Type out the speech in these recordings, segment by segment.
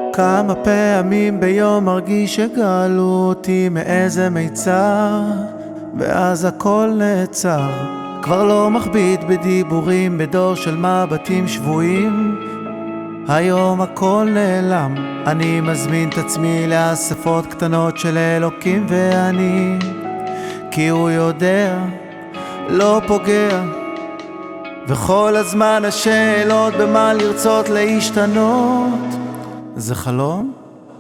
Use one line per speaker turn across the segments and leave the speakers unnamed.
כמה פעמים ביום מרגיש שגאלו אותי מאיזה מיצר, ואז הכל נעצר. כבר לא מכביד בדיבורים בדור של מבטים שבויים. היום הכל נעלם, אני מזמין את עצמי לאספות קטנות של אלוקים ואני, כי הוא יודע, לא פוגע. וכל הזמן השאלות במה לרצות להשתנות. זה חלום?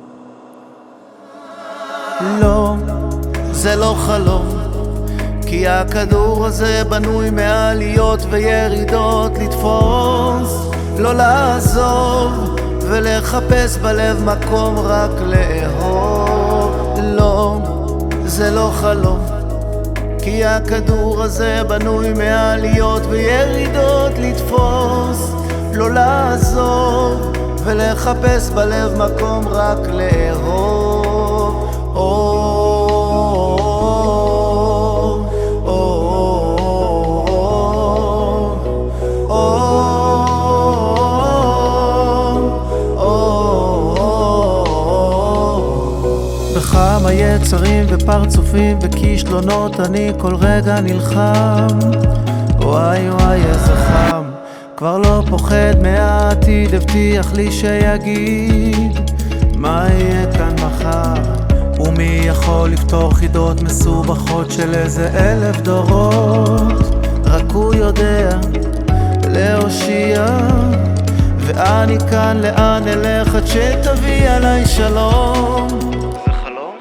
לא, זה לא חלום, כי הכדור הזה בנוי מעליות וירידות. לתפוס, לא לעזוב, ולחפש בלב מקום רק לאהוב. לא, זה לא חלום, כי הכדור הזה בנוי מעליות וירידות. לתפוס, לא לעזוב, ולחפש בלב מקום רק לאהוב. בכמה יצרים ופרצופים וכישלונות אני כל רגע נלחם. וואי וואי איזה חם, כבר לא פוחד מהעתיד, הבטיח לי שיגיד מה יהיה כאן מחר. ומי יכול לפתור חידות מסובכות של איזה 1000 דורות? רק הוא יודע להושיע, ואני כאן לאן אלך עד שתביא עליי שלום.
זה חלום?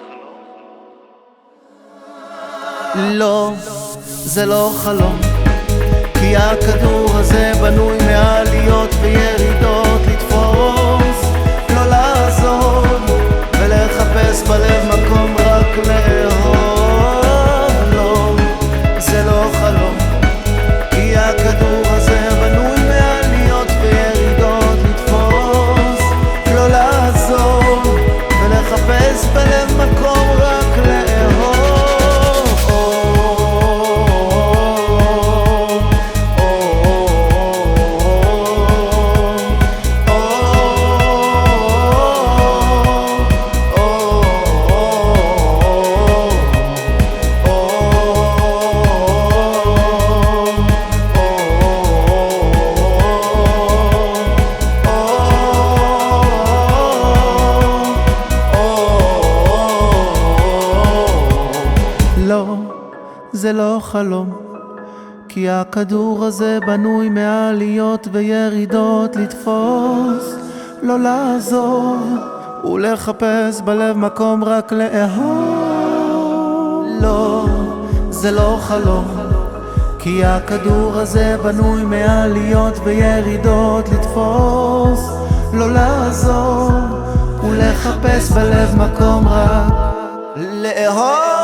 לא, זה לא חלום, כי הכדור הזה בנוי מעליות וירידות. לתפוס, לא לעזוב, ולחפש בלב מקום רק לאהוב. לא, זה לא חלום, כי הכדור הזה בנוי מעליות וירידות. לתפוס, לא לעזוב, ולחפש בלב מקום רק לאהוב. לא, זה לא חלום, כי הכדור הזה בנוי מעליות וירידות. לתפוס, לא לעזוב, ולחפש בלב מקום רק לאהוב. לא, זה לא חלום, כי הכדור הזה בנוי מעליות וירידות. לתפוס, לא לעזוב, ולחפש בלב מקום רק לאהוב.